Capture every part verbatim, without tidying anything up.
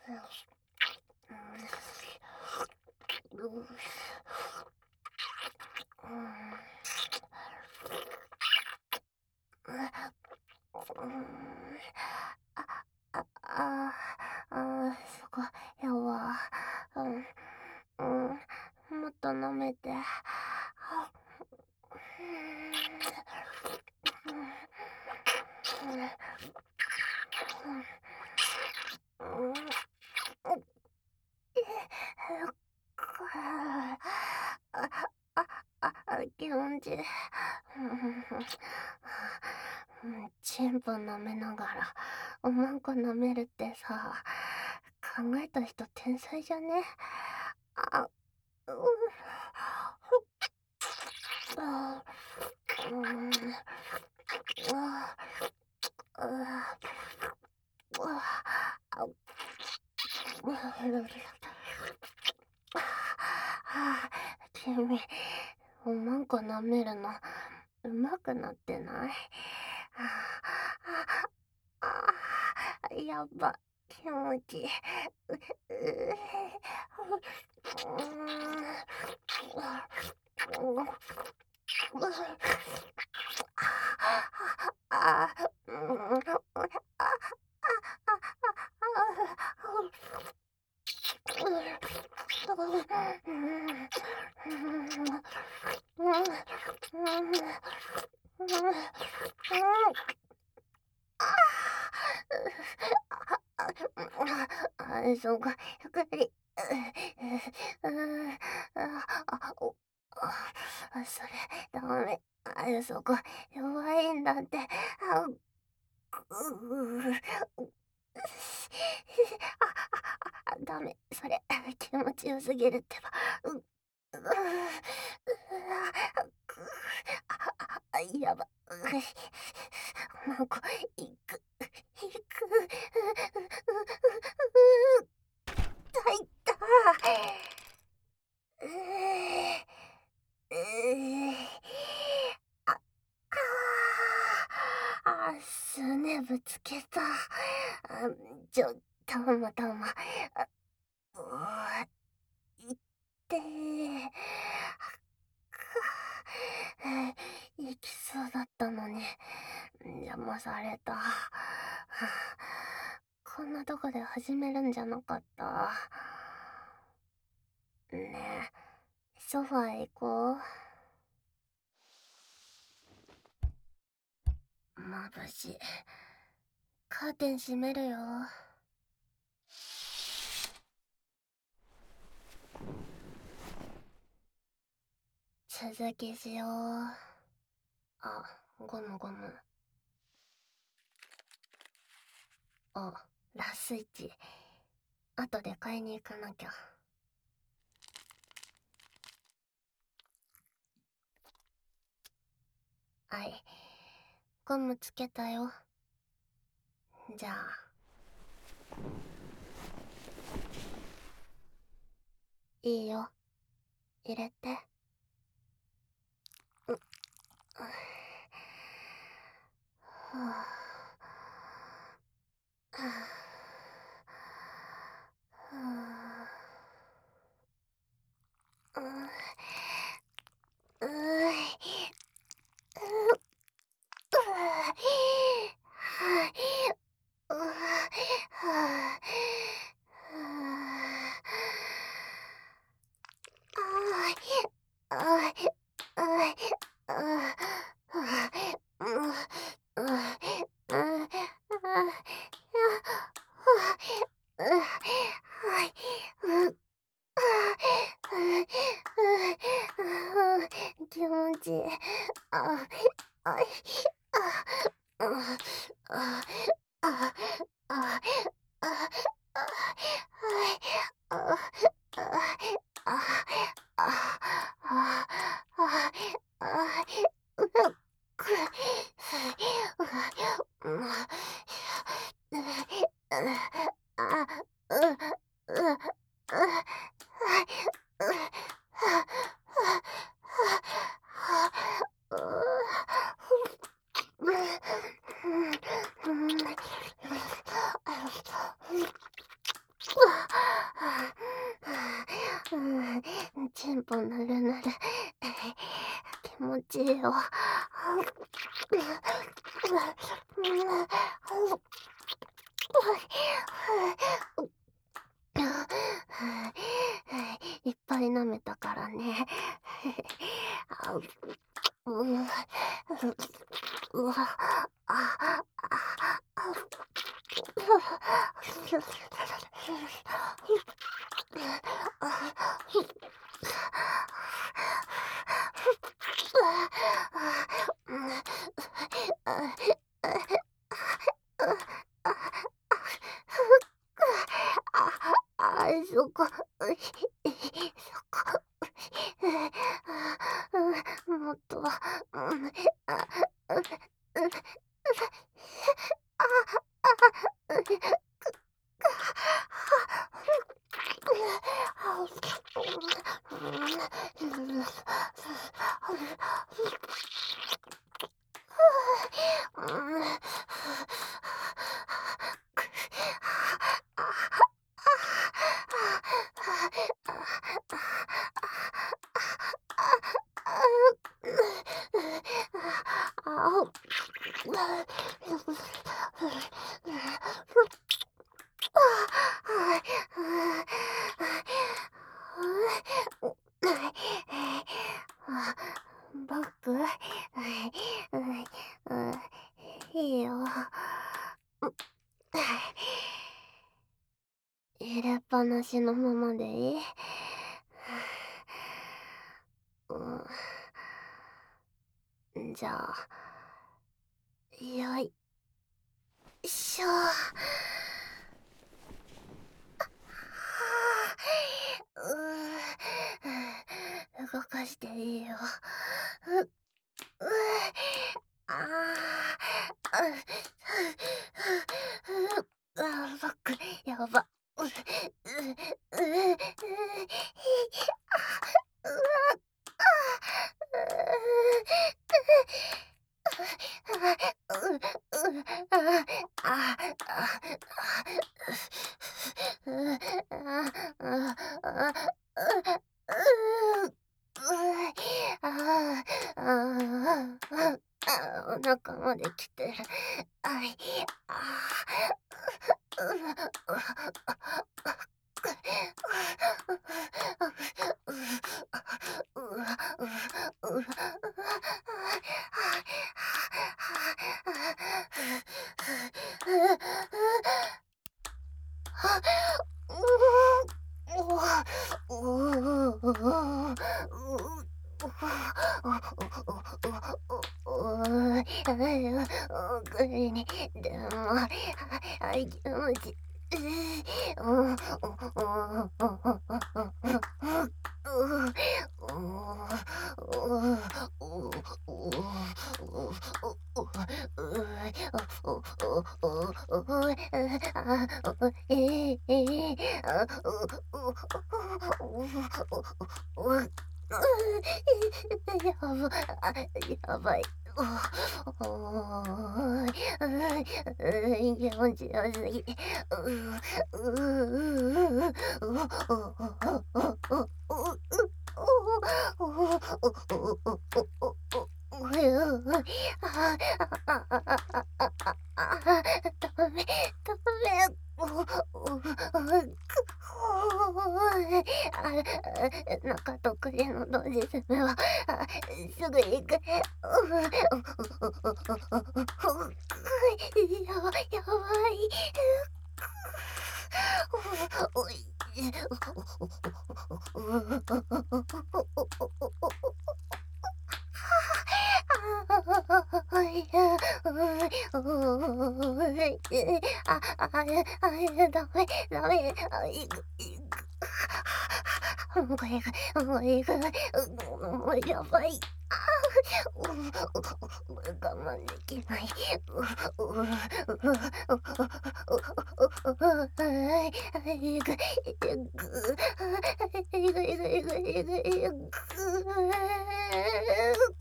あ、ああ、すごい、やわ。うん、うん、もっと舐めて。あ、あ、あ、気持ちいい。うん、チンポ舐めながらおまんこ舐めるってさ、考えた人天才じゃね？あ、うう、あ、うん、あ、あ、あ、あ、君、おまんこ舐めるの上手くなってない？ああ、やば、気持ちいい。う、う、うん、ああ、うん、あ、そうか、ゆっくり。うん、あ、あ、お、あ、それ、ダメ。あ、そこ、弱いんだって。あ、う、あ、ダメ、それ、気持ちよすぎるってば。う、う、あ、やば。もうこ、いく、いく。痛いた。うえ、うえ、あ、ああ、すねぶつけた。あ、ちょ、たまたま。あ、うわ、いってえ。く、行きそうだったのに、邪魔された。こんなとこで始めるんじゃなかった。ねえ、ソファー行こう。眩しい。カーテン閉めるよ。続きしよう。あ、ゴムゴム。あ、ラスイッチ。後で買いに行かなきゃ。はい。ゴムつけたよ。じゃあ。いいよ。入れて。う、はあ、はあ、はあ、う、うい、う、はい、う、はあ、あい、あい、あい、あい、うん、うん、うん、うん、はい、うん、気持ちいい。あ、あい、あ、あ、あ、あ、あ、あ、 ちいいよ。いっぱい舐めたからね。うん。うわ、あ、あ、そこ、そこ、もっと、うん、あ、僕、いいよ。入れっぱなしのままでいい？うん、じゃあ、よいしょ。う動かしていいよ。う、う、ああ、う、あ、バック、やば。う、う、う、う、あ、うわ、お腹まで来てる。あい、あおいに、でも、あい気持ち、やばい。おお、気持ちよすぎ。ダメ、ダメ。中得意のドジスメはすぐ行く。やばい、やばい。おい。あ、あ、あ、ダメ、ダメ、あ、いく、いく。もういく、もういく、もうやばい。我慢できない。いく、いく、いく、いく、いく、いく、いく、いく。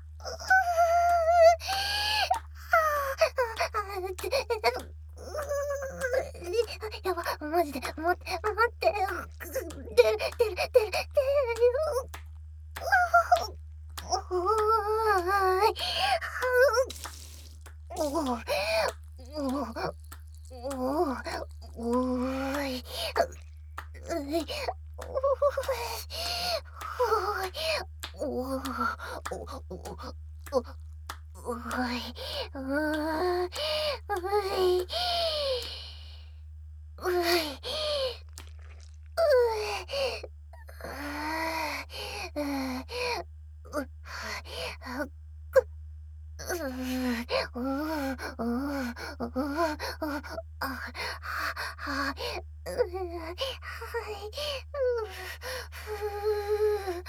やば、マジで、待って、待って、出る、出る、出る、出るよ。 はい。うう、はい。うう、ふう。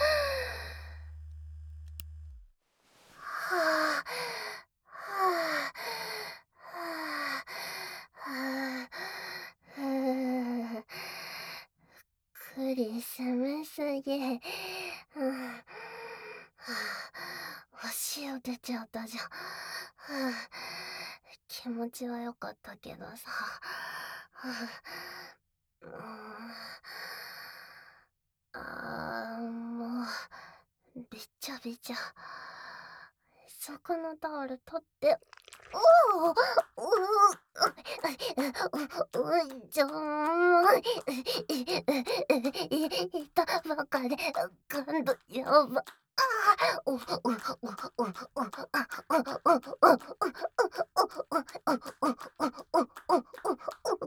はあ、はあ、はあ、はあ、ふう。クリスマスゲ。うん。はあ、お塩出ちゃったじゃん。はあ、気持ちは良かったけどさ。はあ、もう。ああ、もう、びっちゃびちゃ。そこのタオル取って。おお、うう、うう、うちょもい、いいたばかで、感度やば。ああ、うう、うう、うう、あ、うう、うう、うう、うう、うう、うう、うう、うう、うう、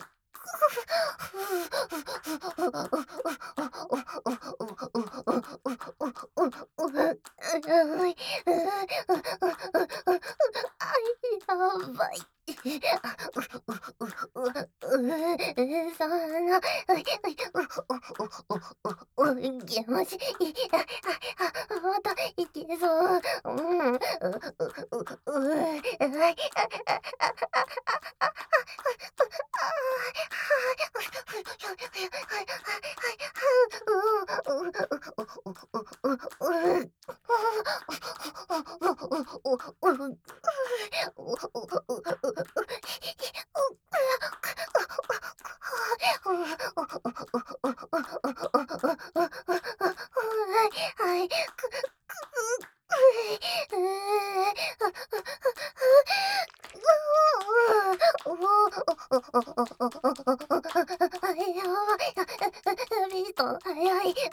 あい、やばい。あ、うう、うう、う、そんな、うい、うい、うう、うう、う、気持ちいい。あ、あ、あ、またいけそう。うん、うう、うう、う、はい、あ、あ、あ、あ、あ、あ、あ、あ、あ、あ、はい、ふふ、ふふ、はい、はい、はい、はい、はう、う、う、う、う、う、う、う、う、はい、くく、うう、やばい、ビート速い。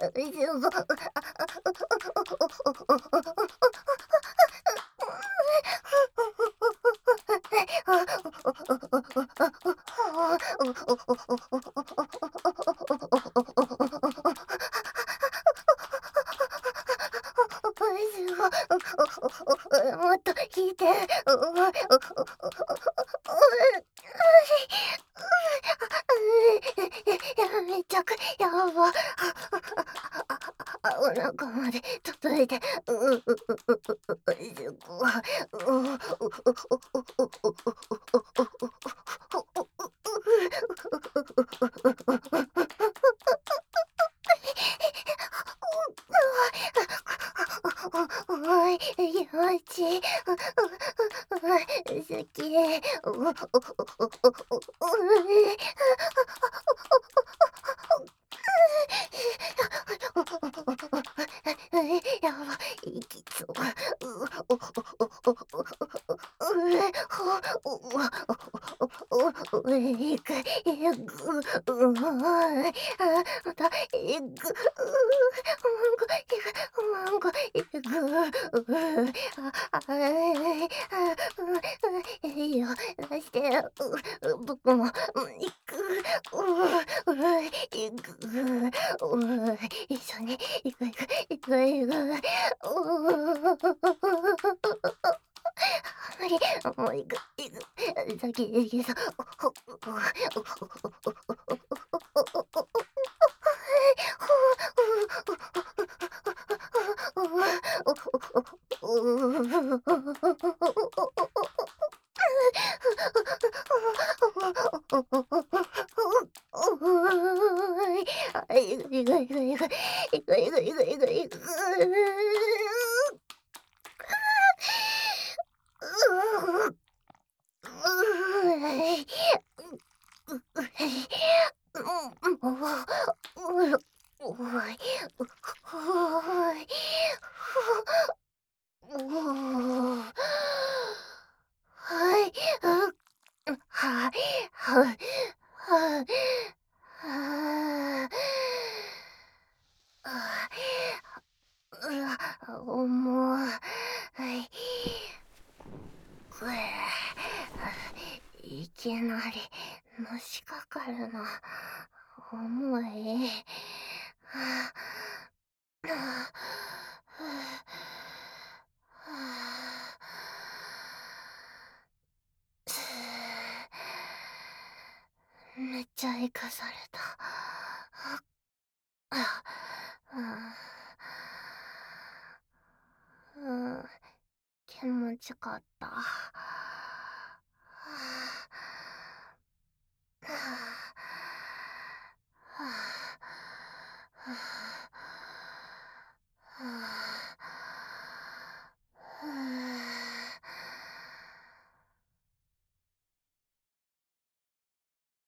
もっと引いて。うう、うう、うう、やめちゃく、やば。お腹まで届いて。うう、うう、うう、すごい。うう、うう、うう、うう、うう、うう、うう、おい、気持ちいい。うう、うう、好き。うう、うう、うう、うい。やば、息そう。うう、うう、うえ、ほ、うわ、うう、いく、いぐ、うまい。あ、また、いぐ、う、うんこ、いぐ、うんこ、いぐ、う、あ、あい、あ、う、う、いいよ、出して、う、僕も、うん、いく、う、う、いぐ、う、一緒に、いくいく、いくいく、う、無理、もう行く、行く。先行きそう。ほ、ほ、ほ、いくいくいくいく、いくいくいくいくいく。うう。うえい。う、うえい。うん、うわ、うよ、おい、う、ほい、ふ、おお。はい、う、う、はい、はい、はい、はあ。ああ、うわ、重い。はい。くえ。いきなりのしかかるな。重い。はあ、はあ、ふう、はあ。すめっちゃ生かされた。あ、うん、気持ちかった。